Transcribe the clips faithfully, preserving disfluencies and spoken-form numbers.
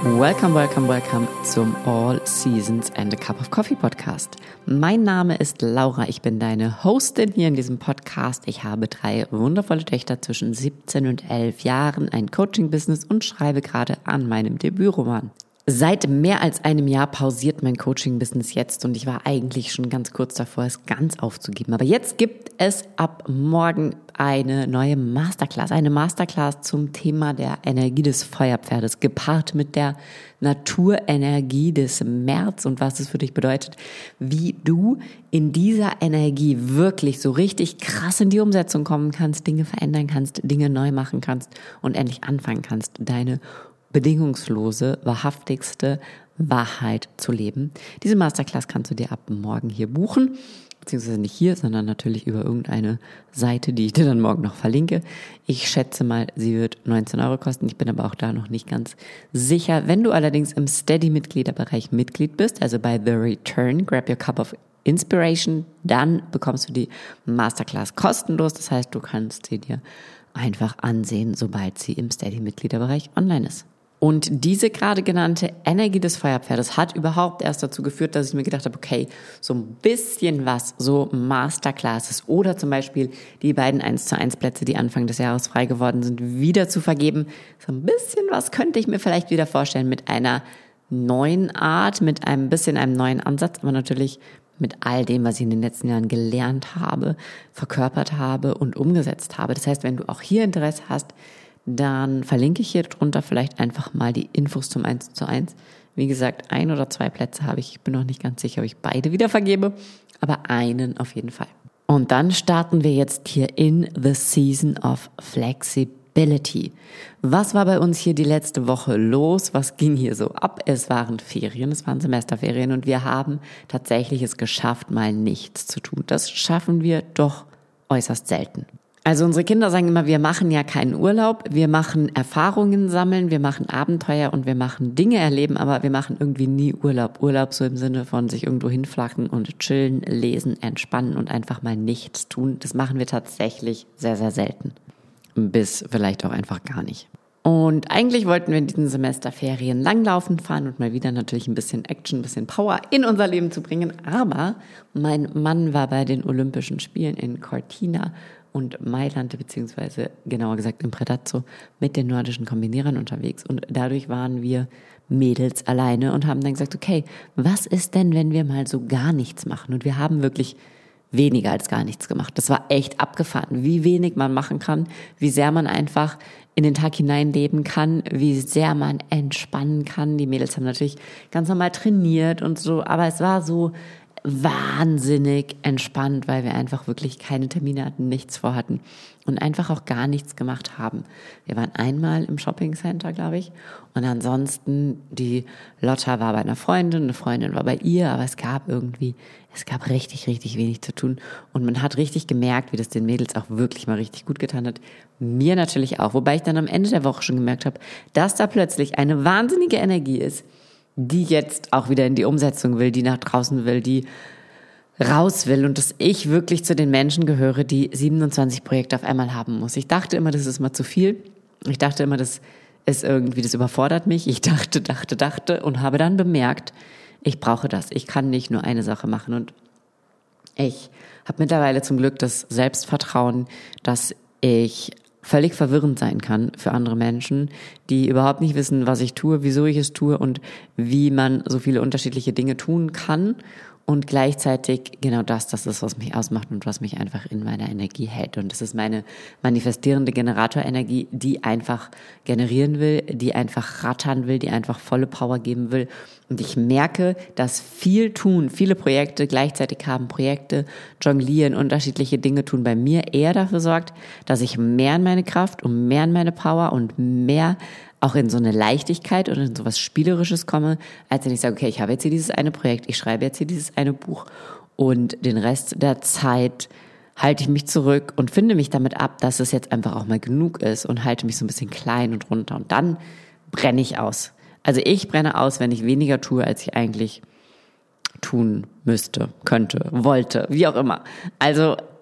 Welcome, welcome, welcome zum All Seasons and a Cup of Coffee Podcast. Mein Name ist Laura, ich bin deine Hostin hier in diesem Podcast. Ich habe drei wundervolle Töchter zwischen siebzehn und elf Jahren, ein Coaching-Business und schreibe gerade an meinem Debütroman. Seit mehr als einem Jahr pausiert mein Coaching-Business jetzt und ich war eigentlich schon ganz kurz davor, es ganz aufzugeben. Aber jetzt gibt es ab morgen eine neue Masterclass, eine Masterclass zum Thema der Energie des Feuerpferdes, gepaart mit der Naturenergie des März und was es für dich bedeutet, wie du in dieser Energie wirklich so richtig krass in die Umsetzung kommen kannst, Dinge verändern kannst, Dinge neu machen kannst und endlich anfangen kannst, deine bedingungslose, wahrhaftigste Wahrheit zu leben. Diese Masterclass kannst du dir ab morgen hier buchen, beziehungsweise nicht hier, sondern natürlich über irgendeine Seite, die ich dir dann morgen noch verlinke. Ich schätze mal, sie wird neunzehn Euro kosten. Ich bin aber auch da noch nicht ganz sicher. Wenn du allerdings im Steady-Mitgliederbereich Mitglied bist, also bei The Return, Grab Your Cup of Inspiration, dann bekommst du die Masterclass kostenlos. Das heißt, du kannst sie dir einfach ansehen, sobald sie im Steady-Mitgliederbereich online ist. Und diese gerade genannte Energie des Feuerpferdes hat überhaupt erst dazu geführt, dass ich mir gedacht habe, okay, so ein bisschen was, so Masterclasses oder zum Beispiel die beiden eins zu eins Plätze, die Anfang des Jahres frei geworden sind, wieder zu vergeben. So ein bisschen was könnte ich mir vielleicht wieder vorstellen mit einer neuen Art, mit ein bisschen einem neuen Ansatz, aber natürlich mit all dem, was ich in den letzten Jahren gelernt habe, verkörpert habe und umgesetzt habe. Das heißt, wenn du auch hier Interesse hast, dann verlinke ich hier drunter vielleicht einfach mal die Infos zum eins zu eins. Wie gesagt, ein oder zwei Plätze habe ich. Ich bin noch nicht ganz sicher, ob ich beide wieder vergebe, aber einen auf jeden Fall. Und dann starten wir jetzt hier in the Season of Flexibility. Was war bei uns hier die letzte Woche los? Was ging hier so ab? Es waren Ferien, es waren Semesterferien und wir haben tatsächlich es geschafft, mal nichts zu tun. Das schaffen wir doch äußerst selten. Also unsere Kinder sagen immer, wir machen ja keinen Urlaub, wir machen Erfahrungen sammeln, wir machen Abenteuer und wir machen Dinge erleben, aber wir machen irgendwie nie Urlaub. Urlaub so im Sinne von sich irgendwo hinflacken und chillen, lesen, entspannen und einfach mal nichts tun. Das machen wir tatsächlich sehr, sehr selten. Bis vielleicht auch einfach gar nicht. Und eigentlich wollten wir in diesen Semesterferien langlaufen fahren und mal wieder natürlich ein bisschen Action, ein bisschen Power in unser Leben zu bringen. Aber mein Mann war bei den Olympischen Spielen in Cortina und Mailand, beziehungsweise genauer gesagt im Predazzo, mit den nordischen Kombinierern unterwegs. Und dadurch waren wir Mädels alleine und haben dann gesagt, okay, was ist denn, wenn wir mal so gar nichts machen? Und wir haben wirklich weniger als gar nichts gemacht. Das war echt abgefahren, wie wenig man machen kann, wie sehr man einfach in den Tag hineinleben kann, wie sehr man entspannen kann. Die Mädels haben natürlich ganz normal trainiert und so, aber es war so wahnsinnig entspannt, weil wir einfach wirklich keine Termine hatten, nichts vorhatten und einfach auch gar nichts gemacht haben. Wir waren einmal im Shoppingcenter, glaube ich, und ansonsten die Lotta war bei einer Freundin, eine Freundin war bei ihr, aber es gab irgendwie, es gab richtig, richtig wenig zu tun und man hat richtig gemerkt, wie das den Mädels auch wirklich mal richtig gut getan hat. Mir natürlich auch, wobei ich dann am Ende der Woche schon gemerkt habe, dass da plötzlich eine wahnsinnige Energie ist, die jetzt auch wieder in die Umsetzung will, die nach draußen will, die raus will und dass ich wirklich zu den Menschen gehöre, die siebenundzwanzig Projekte auf einmal haben muss. Ich dachte immer, das ist mal zu viel. Ich dachte immer, das ist irgendwie, das überfordert mich. Ich dachte, dachte, dachte und habe dann bemerkt, ich brauche das. Ich kann nicht nur eine Sache machen und ich habe mittlerweile zum Glück das Selbstvertrauen, dass ich völlig verwirrend sein kann für andere Menschen, die überhaupt nicht wissen, was ich tue, wieso ich es tue und wie man so viele unterschiedliche Dinge tun kann. Und gleichzeitig genau das, das ist, was mich ausmacht und was mich einfach in meiner Energie hält. Und das ist meine manifestierende Generatorenergie, die einfach generieren will, die einfach rattern will, die einfach volle Power geben will. Und ich merke, dass viel tun, viele Projekte gleichzeitig haben, Projekte jonglieren, unterschiedliche Dinge tun, bei mir eher dafür sorgt, dass ich mehr in meine Kraft und mehr in meine Power und mehr auch in so eine Leichtigkeit oder in so was Spielerisches komme, als wenn ich sage, okay, ich habe jetzt hier dieses eine Projekt, ich schreibe jetzt hier dieses eine Buch und den Rest der Zeit halte ich mich zurück und finde mich damit ab, dass es jetzt einfach auch mal genug ist und halte mich so ein bisschen klein und runter und dann brenne ich aus. Also ich brenne aus, wenn ich weniger tue, als ich eigentlich tun müsste, könnte, wollte, wie auch immer. Also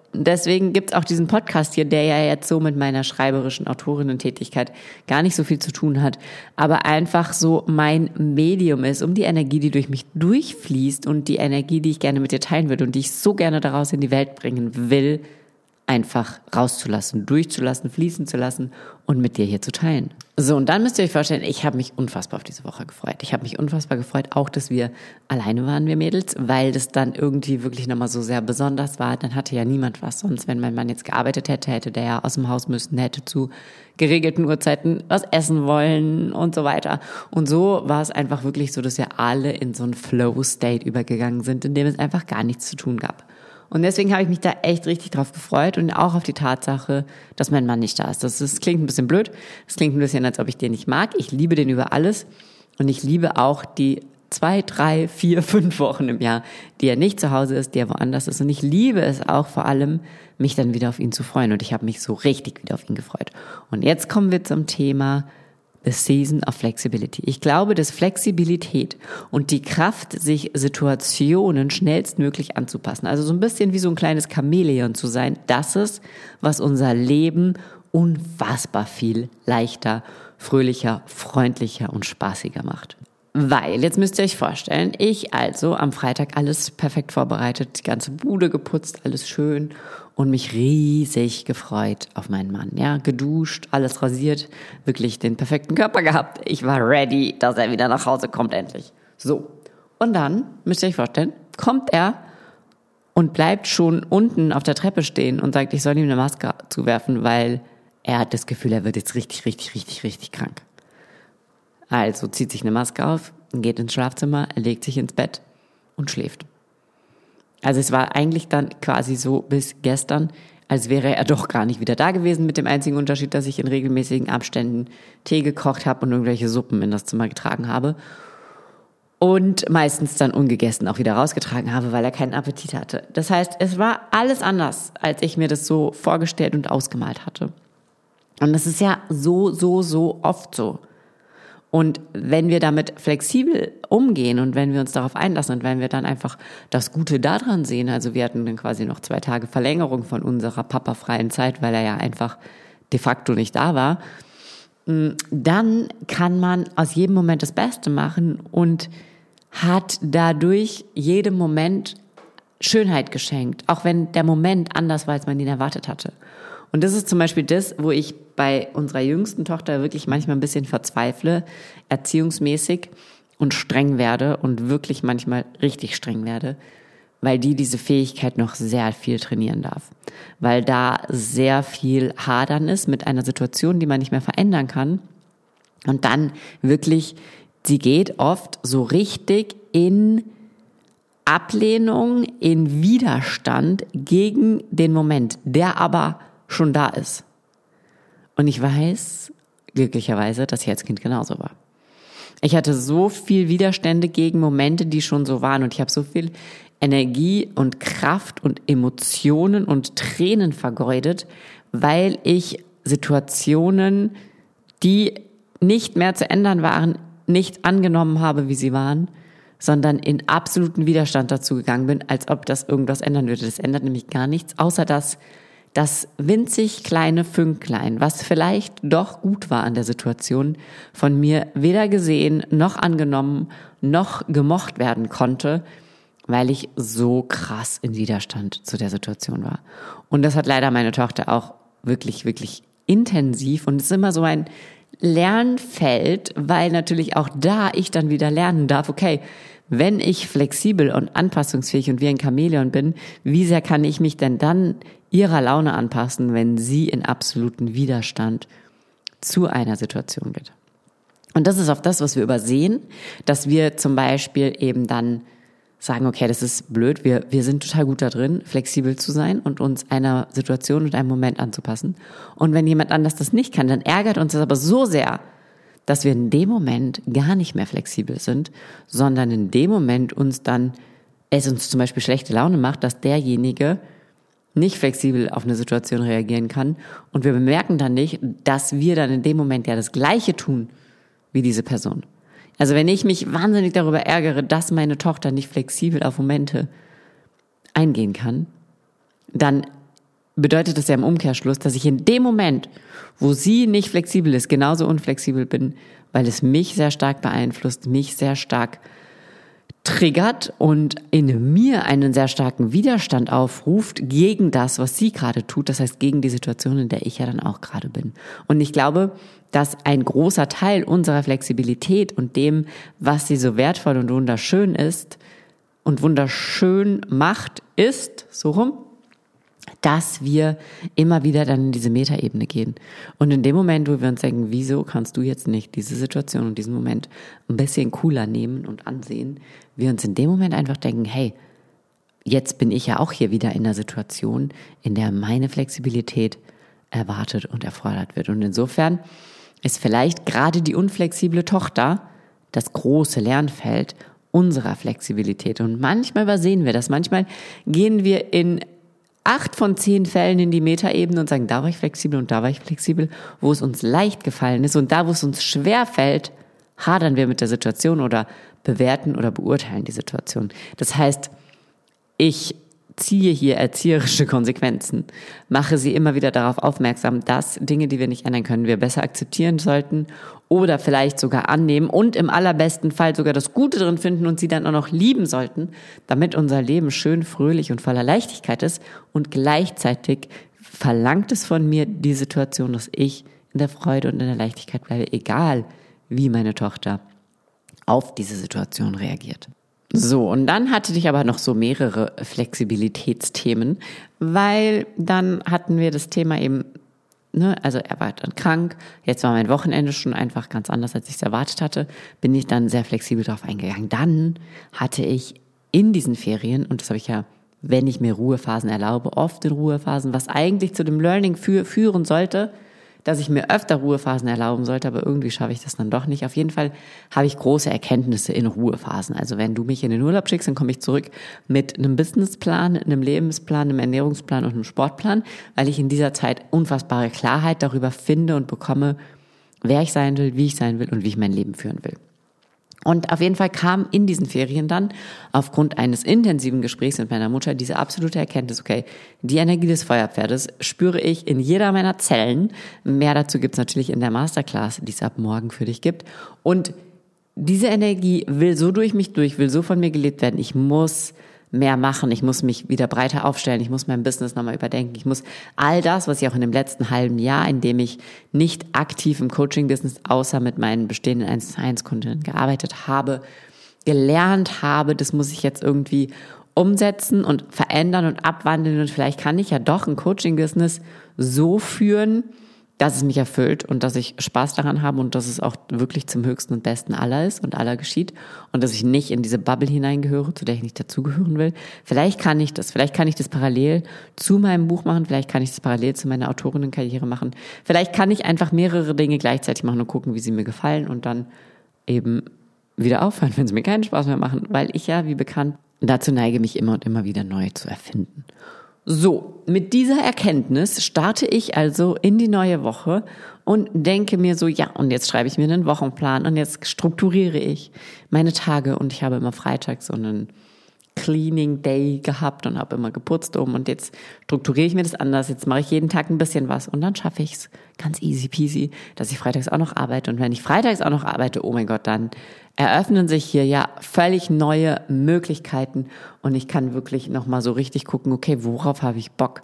deswegen gibt's auch diesen Podcast hier, der ja jetzt so mit meiner schreiberischen Autorinnen-Tätigkeit gar nicht so viel zu tun hat, aber einfach so mein Medium ist, um die Energie, die durch mich durchfließt und die Energie, die ich gerne mit dir teilen würde und die ich so gerne daraus in die Welt bringen will, einfach rauszulassen, durchzulassen, fließen zu lassen und mit dir hier zu teilen. So, und dann müsst ihr euch vorstellen, ich habe mich unfassbar auf diese Woche gefreut. Ich habe mich unfassbar gefreut, auch, dass wir alleine waren, wir Mädels, weil das dann irgendwie wirklich nochmal so sehr besonders war. Dann hatte ja niemand was. Sonst, wenn mein Mann jetzt gearbeitet hätte, hätte der ja aus dem Haus müssen, hätte zu geregelten Uhrzeiten was essen wollen und so weiter. Und so war es einfach wirklich so, dass wir alle in so einen Flow-State übergegangen sind, in dem es einfach gar nichts zu tun gab. Und deswegen habe ich mich da echt richtig drauf gefreut und auch auf die Tatsache, dass mein Mann nicht da ist. Das, das klingt ein bisschen blöd. Das klingt ein bisschen, als ob ich den nicht mag. Ich liebe den über alles. Und ich liebe auch die zwei, drei, vier, fünf Wochen im Jahr, die er nicht zu Hause ist, die er woanders ist. Und ich liebe es auch vor allem, mich dann wieder auf ihn zu freuen. Und ich habe mich so richtig wieder auf ihn gefreut. Und jetzt kommen wir zum Thema The Season of Flexibility. Ich glaube, dass Flexibilität und die Kraft, sich Situationen schnellstmöglich anzupassen, also so ein bisschen wie so ein kleines Chamäleon zu sein, das ist, was unser Leben unfassbar viel leichter, fröhlicher, freundlicher und spaßiger macht. Weil, jetzt müsst ihr euch vorstellen, ich also am Freitag alles perfekt vorbereitet, die ganze Bude geputzt, alles schön und mich riesig gefreut auf meinen Mann. Ja, geduscht, alles rasiert, wirklich den perfekten Körper gehabt. Ich war ready, dass er wieder nach Hause kommt endlich. So, und dann, müsst ihr euch vorstellen, kommt er und bleibt schon unten auf der Treppe stehen und sagt, ich soll ihm eine Maske zuwerfen, weil er hat das Gefühl, er wird jetzt richtig, richtig, richtig, richtig krank. Also zieht sich eine Maske auf, geht ins Schlafzimmer, legt sich ins Bett und schläft. Also es war eigentlich dann quasi so bis gestern, als wäre er doch gar nicht wieder da gewesen, mit dem einzigen Unterschied, dass ich in regelmäßigen Abständen Tee gekocht habe und irgendwelche Suppen in das Zimmer getragen habe. Und meistens dann ungegessen auch wieder rausgetragen habe, weil er keinen Appetit hatte. Das heißt, es war alles anders, als ich mir das so vorgestellt und ausgemalt hatte. Und das ist ja so, so, so oft so. Und wenn wir damit flexibel umgehen und wenn wir uns darauf einlassen und wenn wir dann einfach das Gute daran sehen, also wir hatten dann quasi noch zwei Tage Verlängerung von unserer papafreien Zeit, weil er ja einfach de facto nicht da war, dann kann man aus jedem Moment das Beste machen und hat dadurch jedem Moment Schönheit geschenkt, auch wenn der Moment anders war, als man ihn erwartet hatte. Und das ist zum Beispiel das, wo ich bei unserer jüngsten Tochter wirklich manchmal ein bisschen verzweifle, erziehungsmäßig und streng werde und wirklich manchmal richtig streng werde, weil die diese Fähigkeit noch sehr viel trainieren darf. Weil da sehr viel Hadern ist mit einer Situation, die man nicht mehr verändern kann. Und dann wirklich, sie geht oft so richtig in Ablehnung, in Widerstand gegen den Moment, der aber schon da ist. Und ich weiß, glücklicherweise, dass ich als Kind genauso war. Ich hatte so viel Widerstände gegen Momente, die schon so waren. Und ich habe so viel Energie und Kraft und Emotionen und Tränen vergeudet, weil ich Situationen, die nicht mehr zu ändern waren, nicht angenommen habe, wie sie waren, sondern in absoluten Widerstand dazu gegangen bin, als ob das irgendwas ändern würde. Das ändert nämlich gar nichts, außer dass das winzig kleine Fünklein, was vielleicht doch gut war an der Situation, von mir weder gesehen, noch angenommen, noch gemocht werden konnte, weil ich so krass in Widerstand zu der Situation war. Und das hat leider meine Tochter auch wirklich, wirklich intensiv und es ist immer so ein Lernfeld, weil natürlich auch da ich dann wieder lernen darf, okay, wenn ich flexibel und anpassungsfähig und wie ein Chamäleon bin, wie sehr kann ich mich denn dann ihrer Laune anpassen, wenn sie in absoluten Widerstand zu einer Situation geht. Und das ist oft das, was wir übersehen, dass wir zum Beispiel eben dann sagen, okay, das ist blöd, wir, wir sind total gut da drin, flexibel zu sein und uns einer Situation und einem Moment anzupassen. Und wenn jemand anders das nicht kann, dann ärgert uns das aber so sehr, dass wir in dem Moment gar nicht mehr flexibel sind, sondern in dem Moment uns dann, es uns zum Beispiel schlechte Laune macht, dass derjenige nicht flexibel auf eine Situation reagieren kann und wir bemerken dann nicht, dass wir dann in dem Moment ja das Gleiche tun wie diese Person. Also wenn ich mich wahnsinnig darüber ärgere, dass meine Tochter nicht flexibel auf Momente eingehen kann, dann bedeutet das ja im Umkehrschluss, dass ich in dem Moment, wo sie nicht flexibel ist, genauso unflexibel bin, weil es mich sehr stark beeinflusst, mich sehr stark triggert und in mir einen sehr starken Widerstand aufruft gegen das, was sie gerade tut. Das heißt, gegen die Situation, in der ich ja dann auch gerade bin. Und ich glaube, dass ein großer Teil unserer Flexibilität und dem, was sie so wertvoll und wunderschön ist und wunderschön macht, ist, so rum, dass wir immer wieder dann in diese Metaebene gehen. Und in dem Moment, wo wir uns denken, wieso kannst du jetzt nicht diese Situation und diesen Moment ein bisschen cooler nehmen und ansehen, wir uns in dem Moment einfach denken, hey, jetzt bin ich ja auch hier wieder in der Situation, in der meine Flexibilität erwartet und erfordert wird. Und insofern ist vielleicht gerade die unflexible Tochter das große Lernfeld unserer Flexibilität. Und manchmal übersehen wir das. Manchmal gehen wir in acht von zehn Fällen in die Metaebene und sagen, da war ich flexibel und da war ich flexibel, wo es uns leicht gefallen ist. Und da, wo es uns schwer fällt, hadern wir mit der Situation oder bewerten oder beurteilen die Situation. Das heißt, ich ziehe hier erzieherische Konsequenzen, mache sie immer wieder darauf aufmerksam, dass Dinge, die wir nicht ändern können, wir besser akzeptieren sollten oder vielleicht sogar annehmen und im allerbesten Fall sogar das Gute drin finden und sie dann auch noch lieben sollten, damit unser Leben schön, fröhlich und voller Leichtigkeit ist. Und gleichzeitig verlangt es von mir die Situation, dass ich in der Freude und in der Leichtigkeit bleibe, egal wie meine Tochter auf diese Situation reagiert. So, und dann hatte ich aber noch so mehrere Flexibilitätsthemen, weil dann hatten wir das Thema eben, ne, also er war dann krank, jetzt war mein Wochenende schon einfach ganz anders, als ich es erwartet hatte, bin ich dann sehr flexibel drauf eingegangen. Dann hatte ich in diesen Ferien, und das habe ich ja, wenn ich mir Ruhephasen erlaube, oft in Ruhephasen, was eigentlich zu dem Learning für, führen sollte, dass ich mir öfter Ruhephasen erlauben sollte, aber irgendwie schaffe ich das dann doch nicht. Auf jeden Fall habe ich große Erkenntnisse in Ruhephasen. Also wenn du mich in den Urlaub schickst, dann komme ich zurück mit einem Businessplan, einem Lebensplan, einem Ernährungsplan und einem Sportplan, weil ich in dieser Zeit unfassbare Klarheit darüber finde und bekomme, wer ich sein will, wie ich sein will und wie ich mein Leben führen will. Und auf jeden Fall kam in diesen Ferien dann aufgrund eines intensiven Gesprächs mit meiner Mutter diese absolute Erkenntnis, okay, die Energie des Feuerpferdes spüre ich in jeder meiner Zellen. Mehr dazu gibt's natürlich in der Masterclass, die es ab morgen für dich gibt. Und diese Energie will so durch mich durch, will so von mir gelebt werden. Ich muss mehr machen, ich muss mich wieder breiter aufstellen, ich muss mein Business nochmal überdenken, ich muss all das, was ich auch in dem letzten halben Jahr, in dem ich nicht aktiv im Coaching-Business außer mit meinen bestehenden eins zu eins Kundinnen gearbeitet habe, gelernt habe, das muss ich jetzt irgendwie umsetzen und verändern und abwandeln und vielleicht kann ich ja doch ein Coaching-Business so führen, dass es mich erfüllt und dass ich Spaß daran habe und dass es auch wirklich zum höchsten und besten aller ist und aller geschieht und dass ich nicht in diese Bubble hineingehöre, zu der ich nicht dazugehören will. Vielleicht kann ich das, vielleicht kann ich das parallel zu meinem Buch machen, vielleicht kann ich das parallel zu meiner Autorinnenkarriere machen, vielleicht kann ich einfach mehrere Dinge gleichzeitig machen und gucken, wie sie mir gefallen und dann eben wieder aufhören, wenn sie mir keinen Spaß mehr machen, weil ich ja, wie bekannt, dazu neige, mich immer und immer wieder neu zu erfinden. So, mit dieser Erkenntnis starte ich also in die neue Woche und denke mir so, ja, und jetzt schreibe ich mir einen Wochenplan und jetzt strukturiere ich meine Tage und ich habe immer Freitag so einen Cleaning Day gehabt und habe immer geputzt oben und jetzt strukturiere ich mir das anders, jetzt mache ich jeden Tag ein bisschen was und dann schaffe ich es ganz easy peasy, dass ich freitags auch noch arbeite und wenn ich freitags auch noch arbeite, oh mein Gott, dann eröffnen sich hier ja völlig neue Möglichkeiten und ich kann wirklich nochmal so richtig gucken, okay, worauf habe ich Bock,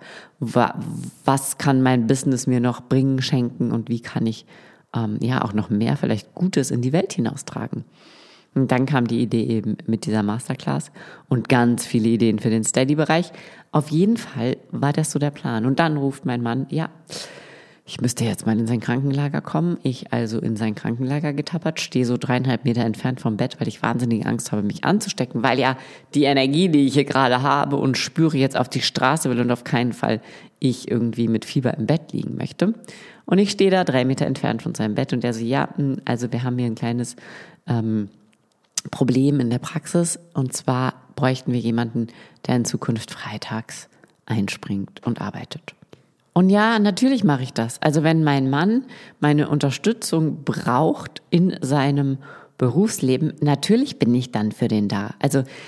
was kann mein Business mir noch bringen, schenken und wie kann ich ähm, ja auch noch mehr vielleicht Gutes in die Welt hinaustragen. Und dann kam die Idee eben mit dieser Masterclass und ganz viele Ideen für den Steady-Bereich. Auf jeden Fall war das so der Plan. Und dann ruft mein Mann, ja, ich müsste jetzt mal in sein Krankenlager kommen. Ich also in sein Krankenlager getappert, stehe so dreieinhalb Meter entfernt vom Bett, weil ich wahnsinnige Angst habe, mich anzustecken, weil ja die Energie, die ich hier gerade habe und spüre, jetzt auf die Straße will und auf keinen Fall ich irgendwie mit Fieber im Bett liegen möchte. Und ich stehe da drei Meter entfernt von seinem Bett und der so, ja, also wir haben hier ein kleines ähm, Problem in der Praxis und zwar bräuchten wir jemanden, der in Zukunft freitags einspringt und arbeitet. Und ja, natürlich mache ich das. Also wenn mein Mann meine Unterstützung braucht in seinem Berufsleben, natürlich bin ich dann für den da. Also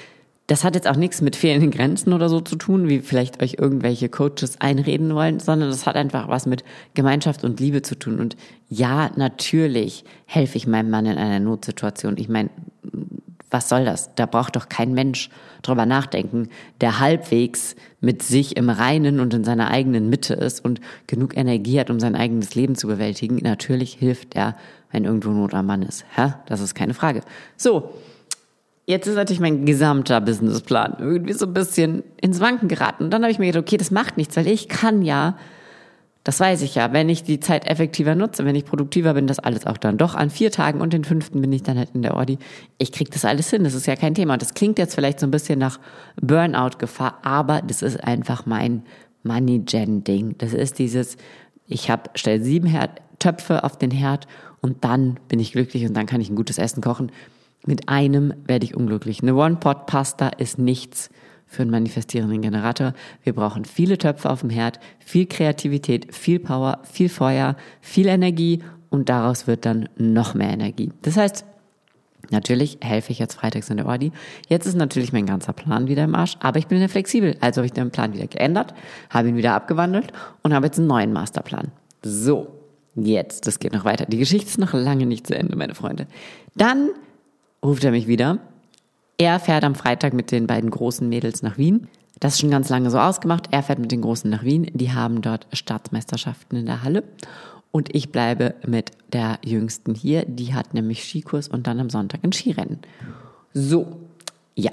Das hat jetzt auch nichts mit fehlenden Grenzen oder so zu tun, wie vielleicht euch irgendwelche Coaches einreden wollen, sondern das hat einfach was mit Gemeinschaft und Liebe zu tun. Und ja, natürlich helfe ich meinem Mann in einer Notsituation. Ich meine, was soll das? Da braucht doch kein Mensch drüber nachdenken, der halbwegs mit sich im Reinen und in seiner eigenen Mitte ist und genug Energie hat, um sein eigenes Leben zu bewältigen. Natürlich hilft er, wenn irgendwo Not am Mann ist. Hä? Das ist keine Frage. So. Jetzt ist natürlich mein gesamter Businessplan irgendwie so ein bisschen ins Wanken geraten. Und dann habe ich mir gedacht, okay, das macht nichts, weil ich kann ja, das weiß ich ja, wenn ich die Zeit effektiver nutze, wenn ich produktiver bin, das alles auch dann doch an vier Tagen und den fünften bin ich dann halt in der Ordi. Ich kriege das alles hin, das ist ja kein Thema. Und das klingt jetzt vielleicht so ein bisschen nach Burnout-Gefahr, aber das ist einfach mein Money-Gen-Ding. Das ist dieses, ich habe stell sieben Herd, Töpfe auf den Herd und dann bin ich glücklich und dann kann ich ein gutes Essen kochen. Mit einem werde ich unglücklich. Eine One-Pot-Pasta ist nichts für einen manifestierenden Generator. Wir brauchen viele Töpfe auf dem Herd, viel Kreativität, viel Power, viel Feuer, viel Energie und daraus wird dann noch mehr Energie. Das heißt, natürlich helfe ich jetzt freitags in der Ordi. Jetzt ist natürlich mein ganzer Plan wieder im Arsch, aber ich bin ja flexibel. Also habe ich den Plan wieder geändert, habe ihn wieder abgewandelt und habe jetzt einen neuen Masterplan. So, jetzt, das geht noch weiter. Die Geschichte ist noch lange nicht zu Ende, meine Freunde. Dann ruft er mich wieder. Er fährt am Freitag mit den beiden großen Mädels nach Wien. Das ist schon ganz lange so ausgemacht. Er fährt mit den Großen nach Wien. Die haben dort Staatsmeisterschaften in der Halle. Und ich bleibe mit der Jüngsten hier. Die hat nämlich Skikurs und dann am Sonntag ein Skirennen. So, ja.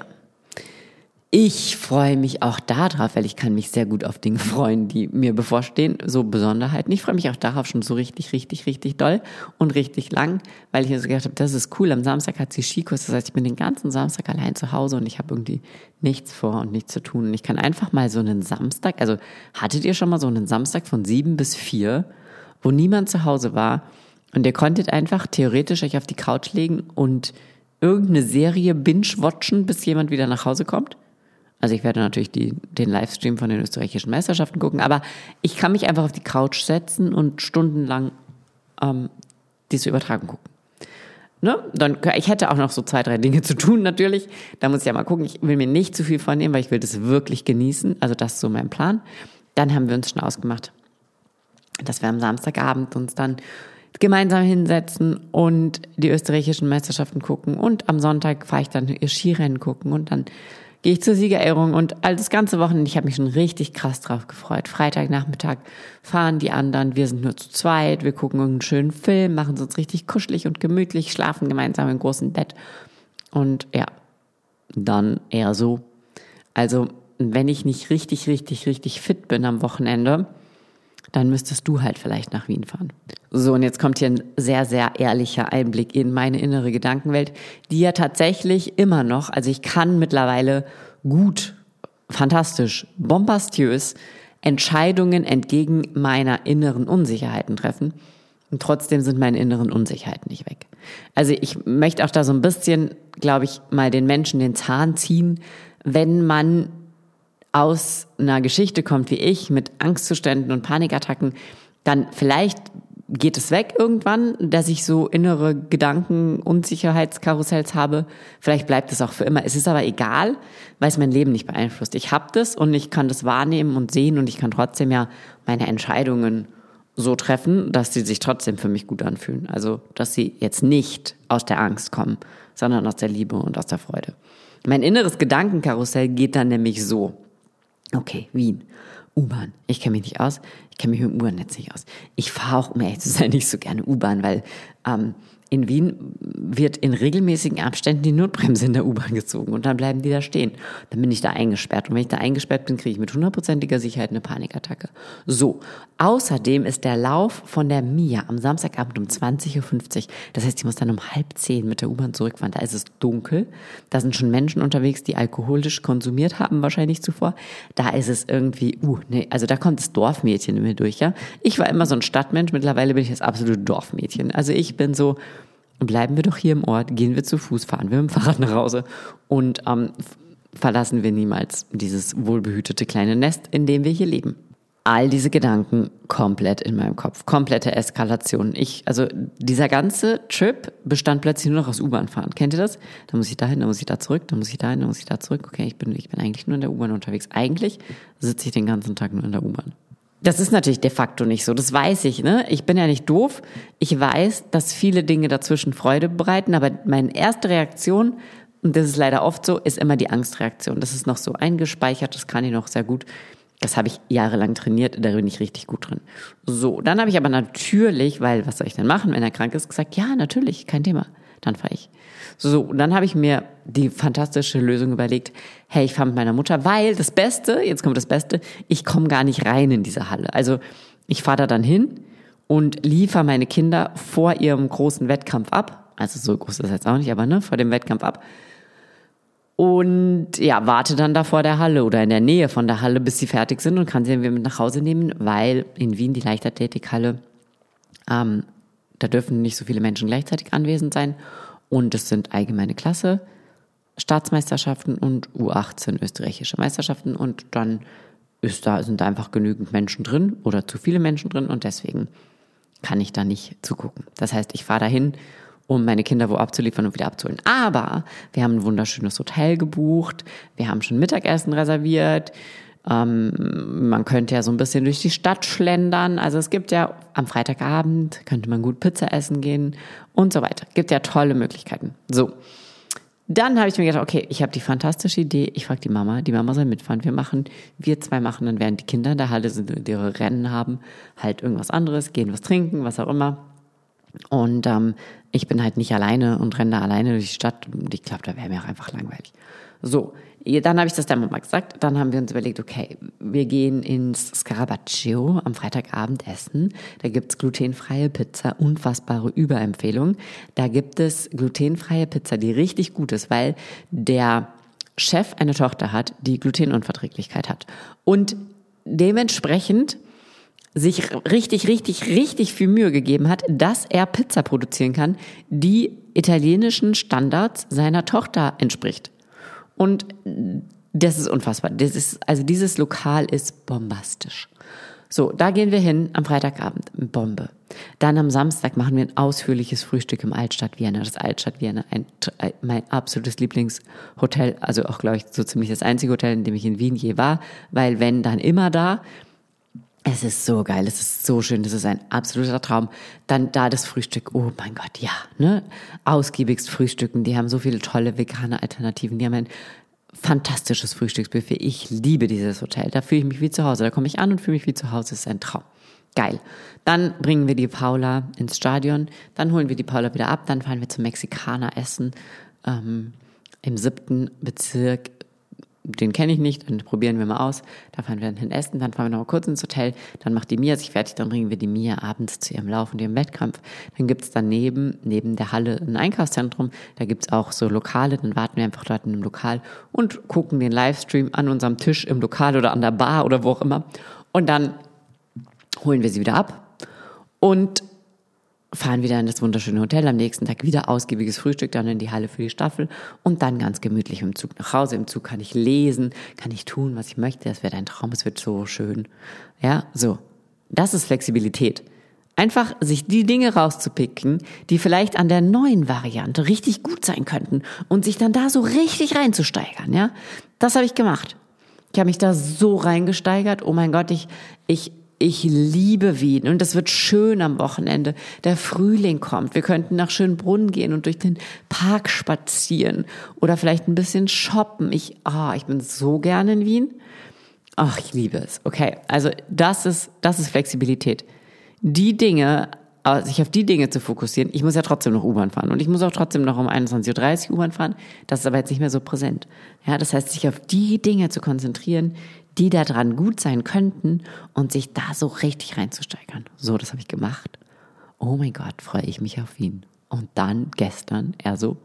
Ich freue mich auch darauf, weil ich kann mich sehr gut auf Dinge freuen, die mir bevorstehen, so Besonderheiten. Ich freue mich auch darauf schon so richtig, richtig, richtig doll und richtig lang, weil ich mir so gedacht habe, das ist cool. Am Samstag hat sie Skikurs, das heißt, ich bin den ganzen Samstag allein zu Hause und ich habe irgendwie nichts vor und nichts zu tun. Und ich kann einfach mal so einen Samstag, also hattet ihr schon mal so einen Samstag von sieben bis vier, wo niemand zu Hause war und ihr konntet einfach theoretisch euch auf die Couch legen und irgendeine Serie binge-watchen, bis jemand wieder nach Hause kommt? Also ich werde natürlich die, den Livestream von den österreichischen Meisterschaften gucken, aber ich kann mich einfach auf die Couch setzen und stundenlang ähm, diese Übertragung gucken. Ne? Dann, ich hätte auch noch so zwei, drei Dinge zu tun natürlich. Da muss ich ja mal gucken. Ich will mir nicht zu viel vornehmen, weil ich will das wirklich genießen. Also das ist so mein Plan. Dann haben wir uns schon ausgemacht, dass wir am Samstagabend uns dann gemeinsam hinsetzen und die österreichischen Meisterschaften gucken. Und am Sonntag fahre ich dann ihr Skirennen gucken und dann gehe ich zur Siegerehrung und all das ganze Wochenende, ich habe mich schon richtig krass drauf gefreut. Freitagnachmittag fahren die anderen, wir sind nur zu zweit, wir gucken irgendeinen schönen Film, machen es uns richtig kuschelig und gemütlich, schlafen gemeinsam im großen Bett und ja, dann eher so. Also wenn ich nicht richtig, richtig, richtig fit bin am Wochenende, dann müsstest du halt vielleicht nach Wien fahren. So, und jetzt kommt hier ein sehr, sehr ehrlicher Einblick in meine innere Gedankenwelt, die ja tatsächlich immer noch, also ich kann mittlerweile gut, fantastisch, bombastiös Entscheidungen entgegen meiner inneren Unsicherheiten treffen. Und trotzdem sind meine inneren Unsicherheiten nicht weg. Also ich möchte auch da so ein bisschen, glaube ich, mal den Menschen den Zahn ziehen, wenn man aus einer Geschichte kommt wie ich, mit Angstzuständen und Panikattacken, dann vielleicht geht es weg irgendwann, dass ich so innere Gedanken, Unsicherheitskarussells habe. Vielleicht bleibt es auch für immer. Es ist aber egal, weil es mein Leben nicht beeinflusst. Ich habe das und ich kann das wahrnehmen und sehen und ich kann trotzdem ja meine Entscheidungen so treffen, dass sie sich trotzdem für mich gut anfühlen. Also, dass sie jetzt nicht aus der Angst kommen, sondern aus der Liebe und aus der Freude. Mein inneres Gedankenkarussell geht dann nämlich so. Okay, Wien, U-Bahn. Ich kenne mich nicht aus. Ich kenne mich mit dem U-Bahn-Netz nicht aus. Ich fahre auch, um ehrlich zu sein, nicht so gerne U-Bahn, weil ähm, in Wien wird in regelmäßigen Abständen die Notbremse in der U-Bahn gezogen und dann bleiben die da stehen. Dann bin ich da eingesperrt und wenn ich da eingesperrt bin, kriege ich mit hundertprozentiger Sicherheit eine Panikattacke. So, außerdem ist der Lauf von der Mia am Samstagabend um zwanzig Uhr fünfzig. Das heißt, ich muss dann um halb zehn mit der U-Bahn zurückfahren. Da ist es dunkel. Da sind schon Menschen unterwegs, die alkoholisch konsumiert haben, wahrscheinlich zuvor. Da ist es irgendwie, uh, nee, also da kommt das Dorfmädchen in mir durch, ja. Ich war immer so ein Stadtmensch, mittlerweile bin ich das absolute Dorfmädchen. Also ich bin so, bleiben wir doch hier im Ort, gehen wir zu Fuß, fahren wir mit dem Fahrrad nach Hause und ähm, verlassen wir niemals dieses wohlbehütete kleine Nest, in dem wir hier leben. all diese Gedanken komplett in meinem Kopf. Komplette Eskalation. Ich, also dieser ganze Trip bestand plötzlich nur noch aus U-Bahn fahren. Kennt ihr das? Da muss ich dahin, da muss ich da zurück, da muss ich dahin, da muss ich da zurück. Okay, ich bin, ich bin eigentlich nur in der U-Bahn unterwegs. Eigentlich sitze ich den ganzen Tag nur in der U-Bahn. Das ist natürlich de facto nicht so, das weiß ich, ne? Ich bin ja nicht doof. Ich weiß, dass viele Dinge dazwischen Freude bereiten, aber meine erste Reaktion, und das ist leider oft so, ist immer die Angstreaktion. Das ist noch so eingespeichert, das kann ich noch sehr gut. Das habe ich jahrelang trainiert, da bin ich richtig gut drin. So, dann habe ich aber natürlich, weil was soll ich denn machen, wenn er krank ist, gesagt, ja, natürlich, kein Thema, dann fahre ich. So, und dann habe ich mir die fantastische Lösung überlegt, hey, ich fahre mit meiner Mutter, weil das Beste, jetzt kommt das Beste, ich komme gar nicht rein in diese Halle. Also ich fahre da dann hin und liefere meine Kinder vor ihrem großen Wettkampf ab, also so groß ist das jetzt auch nicht, aber ne, vor dem Wettkampf ab. Und ja, warte dann da vor der Halle oder in der Nähe von der Halle, bis sie fertig sind und kann sie dann wieder mit nach Hause nehmen, weil in Wien die Leichtathletikhalle, ähm, da dürfen nicht so viele Menschen gleichzeitig anwesend sein und es sind allgemeine Klasse, Staatsmeisterschaften und U achtzehn österreichische Meisterschaften und dann ist da, sind da einfach genügend Menschen drin oder zu viele Menschen drin und deswegen kann ich da nicht zugucken. Das heißt, ich fahre dahin, um meine Kinder wo abzuliefern und wieder abzuholen. Aber wir haben ein wunderschönes Hotel gebucht, wir haben schon Mittagessen reserviert, ähm, man könnte ja so ein bisschen durch die Stadt schlendern, also es gibt ja am Freitagabend, könnte man gut Pizza essen gehen und so weiter. Gibt ja tolle Möglichkeiten. So, dann habe ich mir gedacht, okay, ich habe die fantastische Idee, ich frage die Mama, die Mama soll mitfahren, wir machen, wir zwei machen, dann während die Kinder in der Halle sind und ihre Rennen haben, halt irgendwas anderes, gehen was trinken, was auch immer. Und ähm, ich bin halt nicht alleine und renne da alleine durch die Stadt. Ich glaube, da wäre mir auch einfach langweilig. So, dann habe ich das der Mama gesagt. Dann haben wir uns überlegt, okay, wir gehen ins Scarabaccio am Freitagabend essen. Da gibt's glutenfreie Pizza, unfassbare Überempfehlung. Da gibt es glutenfreie Pizza, die richtig gut ist, weil der Chef eine Tochter hat, die Glutenunverträglichkeit hat. Und dementsprechend sich richtig, richtig, richtig viel Mühe gegeben hat, dass er Pizza produzieren kann, die italienischen Standards seiner Tochter entspricht. Und das ist unfassbar. Das ist, also dieses Lokal ist bombastisch. So, da gehen wir hin am Freitagabend, Bombe. Dann am Samstag machen wir ein ausführliches Frühstück im Altstadt Vienna. Das Altstadt Vienna, ein, mein absolutes Lieblingshotel, also auch, glaube ich, so ziemlich das einzige Hotel, in dem ich in Wien je war, weil wenn, dann immer da. Es ist so geil, es ist so schön, das ist ein absoluter Traum. Dann da das Frühstück, oh mein Gott, ja, ne? Ausgiebigst frühstücken, die haben so viele tolle vegane Alternativen, die haben ein fantastisches Frühstücksbuffet. Ich liebe dieses Hotel, da fühle ich mich wie zu Hause, da komme ich an und fühle mich wie zu Hause, das ist ein Traum. Geil. Dann bringen wir die Paula ins Stadion, dann holen wir die Paula wieder ab, dann fahren wir zum Mexikaner essen, ähm, im siebten Bezirk. Den kenne ich nicht, dann probieren wir mal aus. Da fahren wir dann hin essen, dann fahren wir noch mal kurz ins Hotel, dann macht die Mia sich fertig, dann bringen wir die Mia abends zu ihrem Lauf und ihrem Wettkampf. Dann gibt's daneben, neben der Halle ein Einkaufszentrum, da gibt's auch so Lokale, dann warten wir einfach dort in einem Lokal und gucken den Livestream an unserem Tisch im Lokal oder an der Bar oder wo auch immer. Und dann holen wir sie wieder ab und fahren wieder in das wunderschöne Hotel, am nächsten Tag wieder ausgiebiges Frühstück, dann in die Halle für die Staffel und dann ganz gemütlich im Zug nach Hause. Im Zug kann ich lesen, kann ich tun, was ich möchte. Das wird ein Traum, es wird so schön. Ja, so. Das ist Flexibilität. Einfach sich die Dinge rauszupicken, die vielleicht an der neuen Variante richtig gut sein könnten und sich dann da so richtig reinzusteigern, ja. Das habe ich gemacht. Ich habe mich da so reingesteigert. Oh mein Gott, ich, ich, Ich liebe Wien und es wird schön am Wochenende. Der Frühling kommt. Wir könnten nach Schönbrunn gehen und durch den Park spazieren oder vielleicht ein bisschen shoppen. Ich, ah, oh, ich bin so gerne in Wien. Ach, ich liebe es. Okay, also das ist, das ist Flexibilität. Die Dinge, sich auf die Dinge zu fokussieren. Ich muss ja trotzdem noch U-Bahn fahren und ich muss auch trotzdem noch um einundzwanzig Uhr dreißig U-Bahn fahren. Das ist aber jetzt nicht mehr so präsent. Ja, das heißt, sich auf die Dinge zu konzentrieren, die da dran gut sein könnten und sich da so richtig reinzusteigern. So, das habe ich gemacht. Oh mein Gott, freue ich mich auf Wien. Und dann gestern, er so,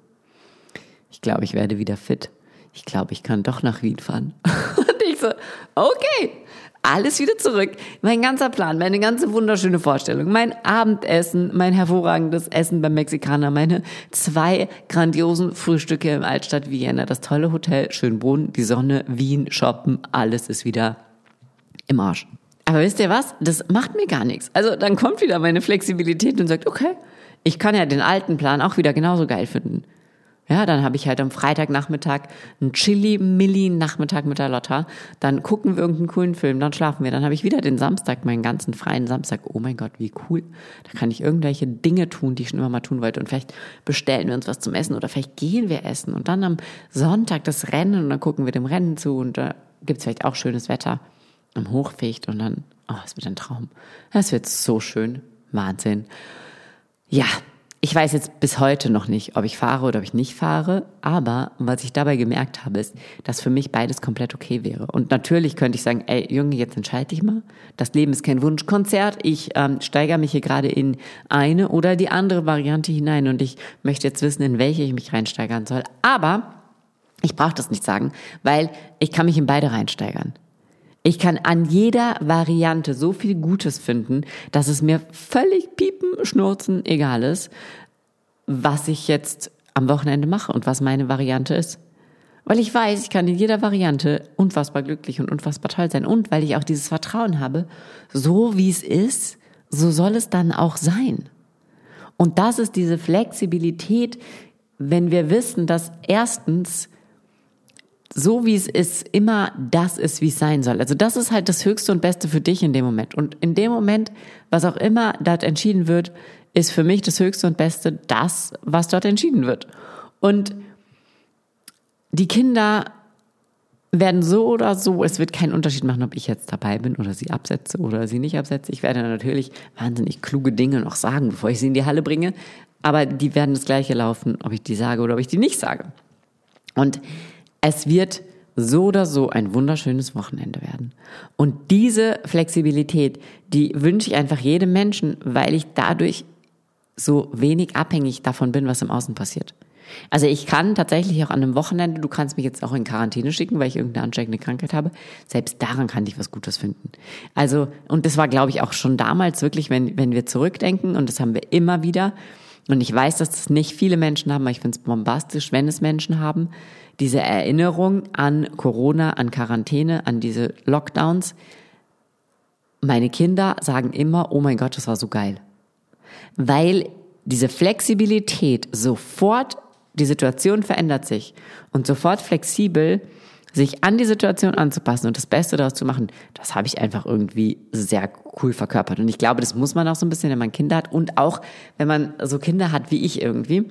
ich glaube, ich werde wieder fit. Ich glaube, ich kann doch nach Wien fahren. Und ich so, okay, alles wieder zurück. Mein ganzer Plan, meine ganze wunderschöne Vorstellung, mein Abendessen, mein hervorragendes Essen beim Mexikaner, meine zwei grandiosen Frühstücke im Altstadt Vienna, das tolle Hotel Schönbrunn, die Sonne, Wien, shoppen, alles ist wieder im Arsch. Aber wisst ihr was? Das macht mir gar nichts. Also dann kommt wieder meine Flexibilität und sagt, okay, ich kann ja den alten Plan auch wieder genauso geil finden. Ja, dann habe ich halt am Freitagnachmittag einen Chili-Milli-Nachmittag mit der Lotta. Dann gucken wir irgendeinen coolen Film, dann schlafen wir. Dann habe ich wieder den Samstag, meinen ganzen freien Samstag. Oh mein Gott, wie cool. Da kann ich irgendwelche Dinge tun, die ich schon immer mal tun wollte. Und vielleicht bestellen wir uns was zum Essen oder vielleicht gehen wir essen. Und dann am Sonntag das Rennen und dann gucken wir dem Rennen zu. Und da gibt's vielleicht auch schönes Wetter am Hochficht. Und dann, oh, es wird ein Traum. Es wird so schön. Wahnsinn. Ja, ich weiß jetzt bis heute noch nicht, ob ich fahre oder ob ich nicht fahre, aber was ich dabei gemerkt habe, ist, dass für mich beides komplett okay wäre. Und natürlich könnte ich sagen, ey Junge, jetzt entscheide dich mal. Das Leben ist kein Wunschkonzert. Ich ähm, steigere mich hier gerade in eine oder die andere Variante hinein und ich möchte jetzt wissen, in welche ich mich reinsteigern soll. Aber ich brauche das nicht sagen, weil ich kann mich in beide reinsteigern. Ich kann an jeder Variante so viel Gutes finden, dass es mir völlig piepen, schnurzen, egal ist, was ich jetzt am Wochenende mache und was meine Variante ist. Weil ich weiß, ich kann in jeder Variante unfassbar glücklich und unfassbar toll sein. Und weil ich auch dieses Vertrauen habe, so wie es ist, so soll es dann auch sein. Und das ist diese Flexibilität, wenn wir wissen, dass erstens so wie es ist, immer das ist, wie es sein soll. Also das ist halt das Höchste und Beste für dich in dem Moment. Und in dem Moment, was auch immer dort entschieden wird, ist für mich das Höchste und Beste das, was dort entschieden wird. Und die Kinder werden so oder so, es wird keinen Unterschied machen, ob ich jetzt dabei bin oder sie absetze oder sie nicht absetze. Ich werde natürlich wahnsinnig kluge Dinge noch sagen, bevor ich sie in die Halle bringe. Aber die werden das Gleiche laufen, ob ich die sage oder ob ich die nicht sage. Und es wird so oder so ein wunderschönes Wochenende werden. Und diese Flexibilität, die wünsche ich einfach jedem Menschen, weil ich dadurch so wenig abhängig davon bin, was im Außen passiert. Also ich kann tatsächlich auch an einem Wochenende, du kannst mich jetzt auch in Quarantäne schicken, weil ich irgendeine ansteckende Krankheit habe, selbst daran kann ich was Gutes finden. Also, und das war, glaube ich, auch schon damals wirklich, wenn, wenn wir zurückdenken, und das haben wir immer wieder, und ich weiß, dass das nicht viele Menschen haben, aber ich finde es bombastisch, wenn es Menschen haben, diese Erinnerung an Corona, an Quarantäne, an diese Lockdowns. Meine Kinder sagen immer, oh mein Gott, das war so geil. Weil diese Flexibilität sofort, die Situation verändert sich und sofort flexibel sich an die Situation anzupassen und das Beste daraus zu machen, das habe ich einfach irgendwie sehr cool verkörpert. Und ich glaube, das muss man auch so ein bisschen, wenn man Kinder hat und auch, wenn man so Kinder hat wie ich irgendwie,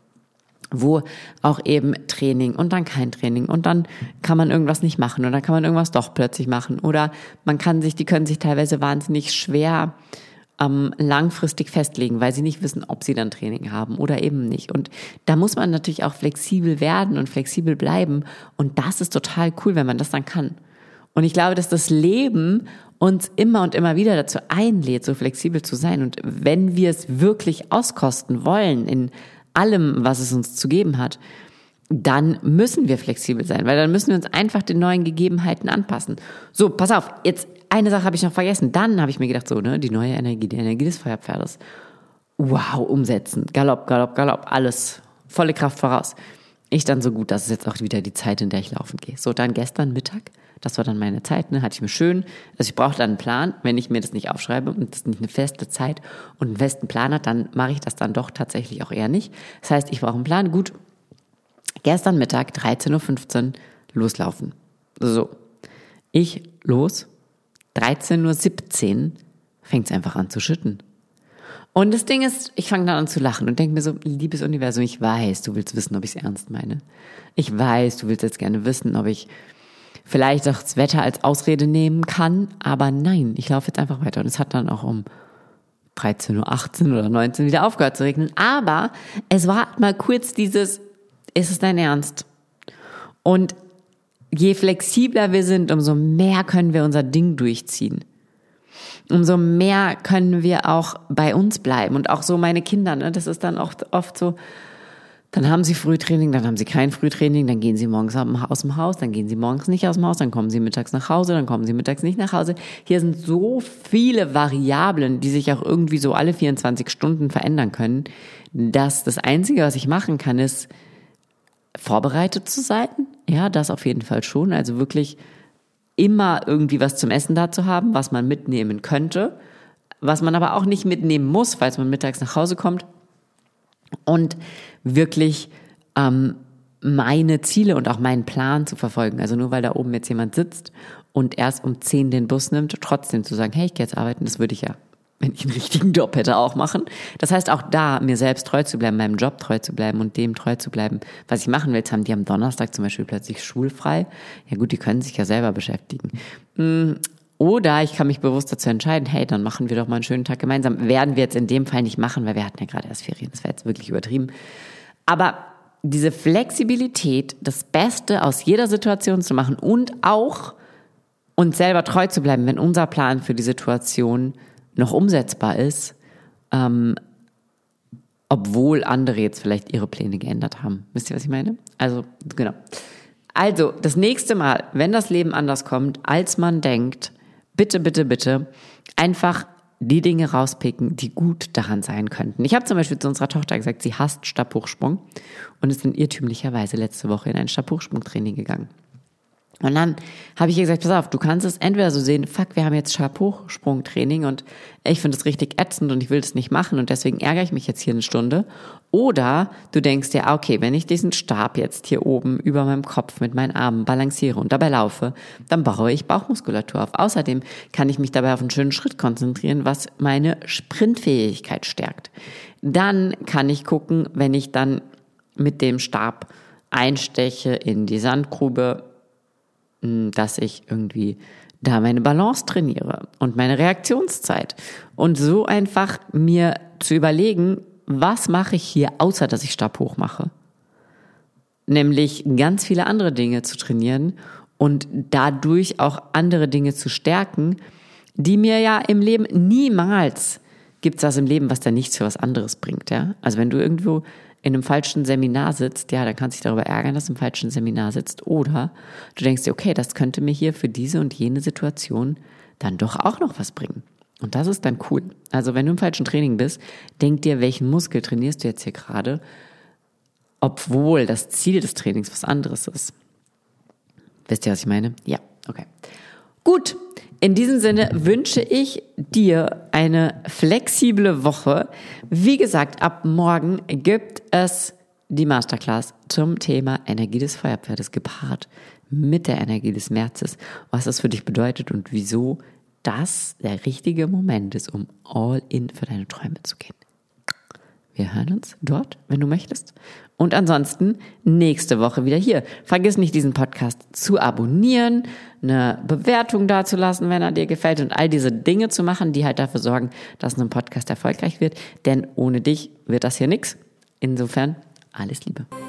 wo auch eben Training und dann kein Training und dann kann man irgendwas nicht machen und dann kann man irgendwas doch plötzlich machen oder man kann sich, die können sich teilweise wahnsinnig schwer ähm, langfristig festlegen, weil sie nicht wissen, ob sie dann Training haben oder eben nicht. Und da muss man natürlich auch flexibel werden und flexibel bleiben und das ist total cool, wenn man das dann kann. Und ich glaube, dass das Leben uns immer und immer wieder dazu einlädt, so flexibel zu sein und wenn wir es wirklich auskosten wollen in allem, was es uns zu geben hat, dann müssen wir flexibel sein, weil dann müssen wir uns einfach den neuen Gegebenheiten anpassen. So, pass auf, jetzt eine Sache habe ich noch vergessen. Dann habe ich mir gedacht, so, ne, die neue Energie, die Energie des Feuerpferdes. Wow, umsetzen, Galopp, Galopp, Galopp, alles, volle Kraft voraus. Ich dann so gut, das ist jetzt auch wieder die Zeit, in der ich laufen gehe. So, dann gestern Mittag, das war dann meine Zeit, ne, hatte ich mir schön, also ich brauchte dann einen Plan, wenn ich mir das nicht aufschreibe und das nicht eine feste Zeit und einen festen Plan hat, dann mache ich das dann doch tatsächlich auch eher nicht. Das heißt, ich brauche einen Plan, gut, gestern Mittag, dreizehn Uhr fünfzehn, loslaufen. So, ich los, dreizehn Uhr siebzehn fängt es einfach an zu schütten. Und das Ding ist, ich fange dann an zu lachen und denke mir so, liebes Universum, ich weiß, du willst wissen, ob ich es ernst meine. Ich weiß, du willst jetzt gerne wissen, ob ich vielleicht auch das Wetter als Ausrede nehmen kann, aber nein, ich laufe jetzt einfach weiter. Und es hat dann auch um dreizehn Uhr achtzehn oder neunzehn wieder aufgehört zu regnen. Aber es war mal kurz dieses, ist es dein Ernst? Und je flexibler wir sind, umso mehr können wir unser Ding durchziehen. Umso mehr können wir auch bei uns bleiben. Und auch so meine Kinder, ne, das ist dann oft, oft so, dann haben sie Frühtraining, dann haben sie kein Frühtraining, dann gehen sie morgens aus dem Haus, dann gehen sie morgens nicht aus dem Haus, dann kommen sie mittags nach Hause, dann kommen sie mittags nicht nach Hause. Hier sind so viele Variablen, die sich auch irgendwie so alle vierundzwanzig Stunden verändern können, dass das Einzige, was ich machen kann, ist, vorbereitet zu sein. Ja, das auf jeden Fall schon. Also wirklich immer irgendwie was zum Essen da zu haben, was man mitnehmen könnte, was man aber auch nicht mitnehmen muss, falls man mittags nach Hause kommt. Und wirklich ähm, meine Ziele und auch meinen Plan zu verfolgen. Also nur weil da oben jetzt jemand sitzt und erst um zehn den Bus nimmt, trotzdem zu sagen, hey, ich gehe jetzt arbeiten, das würde ich ja, wenn ich einen richtigen Job hätte, auch machen. Das heißt, auch da mir selbst treu zu bleiben, meinem Job treu zu bleiben und dem treu zu bleiben, was ich machen will. Jetzt haben die am Donnerstag zum Beispiel plötzlich schulfrei. Ja gut, die können sich ja selber beschäftigen. Oder ich kann mich bewusst dazu entscheiden, hey, dann machen wir doch mal einen schönen Tag gemeinsam. Werden wir jetzt in dem Fall nicht machen, weil wir hatten ja gerade erst Ferien. Das wäre jetzt wirklich übertrieben. Aber diese Flexibilität, das Beste aus jeder Situation zu machen und auch uns selber treu zu bleiben, wenn unser Plan für die Situation noch umsetzbar ist, ähm, obwohl andere jetzt vielleicht ihre Pläne geändert haben. Wisst ihr, was ich meine? Also, genau. Also, das nächste Mal, wenn das Leben anders kommt, als man denkt, bitte, bitte, bitte, einfach die Dinge rauspicken, die gut daran sein könnten. Ich habe zum Beispiel zu unserer Tochter gesagt, sie hasst Stabhochsprung und ist dann irrtümlicherweise letzte Woche in ein Stabhochsprungtraining gegangen. Und dann habe ich ihr gesagt, pass auf, du kannst es entweder so sehen, fuck, wir haben jetzt Stabhochsprungtraining und ich finde es richtig ätzend und ich will das nicht machen und deswegen ärgere ich mich jetzt hier eine Stunde. Oder du denkst dir, okay, wenn ich diesen Stab jetzt hier oben über meinem Kopf mit meinen Armen balanciere und dabei laufe, dann baue ich Bauchmuskulatur auf. Außerdem kann ich mich dabei auf einen schönen Schritt konzentrieren, was meine Sprintfähigkeit stärkt. Dann kann ich gucken, wenn ich dann mit dem Stab einsteche in die Sandgrube, dass ich irgendwie da meine Balance trainiere und meine Reaktionszeit. Und so einfach mir zu überlegen, was mache ich hier, außer dass ich Stab hoch mache? Nämlich ganz viele andere Dinge zu trainieren und dadurch auch andere Dinge zu stärken, die mir ja im Leben niemals, gibt's was im Leben, was da nichts für was anderes bringt. Ja? Also wenn du irgendwo in einem falschen Seminar sitzt, ja, dann kannst du dich darüber ärgern, dass du im falschen Seminar sitzt. Oder du denkst dir, okay, das könnte mir hier für diese und jene Situation dann doch auch noch was bringen. Und das ist dann cool. Also wenn du im falschen Training bist, denk dir, welchen Muskel trainierst du jetzt hier gerade, obwohl das Ziel des Trainings was anderes ist. Wisst ihr, was ich meine? Ja, okay. Gut, in diesem Sinne wünsche ich dir eine flexible Woche. Wie gesagt, ab morgen gibt es die Masterclass zum Thema Energie des Feuerpferdes gepaart mit der Energie des Märzes. Was das für dich bedeutet und wieso das der richtige Moment ist, um all in für deine Träume zu gehen. Wir hören uns dort, wenn du möchtest. Und ansonsten nächste Woche wieder hier. Vergiss nicht, diesen Podcast zu abonnieren, eine Bewertung dazulassen, wenn er dir gefällt und all diese Dinge zu machen, die halt dafür sorgen, dass ein Podcast erfolgreich wird. Denn ohne dich wird das hier nichts. Insofern alles Liebe.